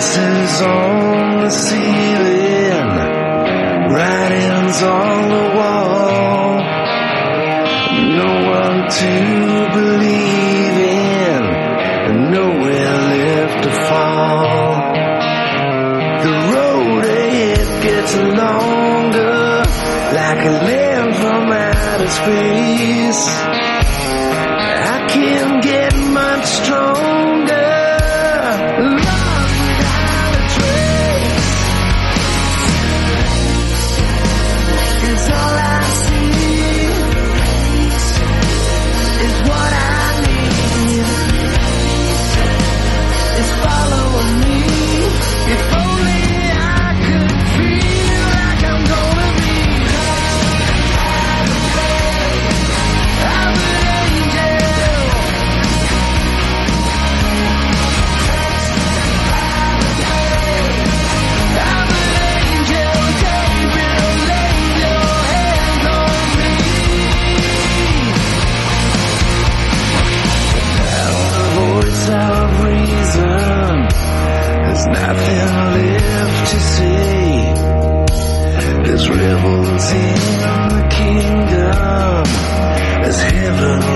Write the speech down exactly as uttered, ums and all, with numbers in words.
Faces on the ceiling, writings on the wall, no one to believe in, and nowhere left to fall. The road ahead gets longer, like a land from outer space. I can't get much stronger. Nothing left to say. There's rebels in the kingdom. There's heaven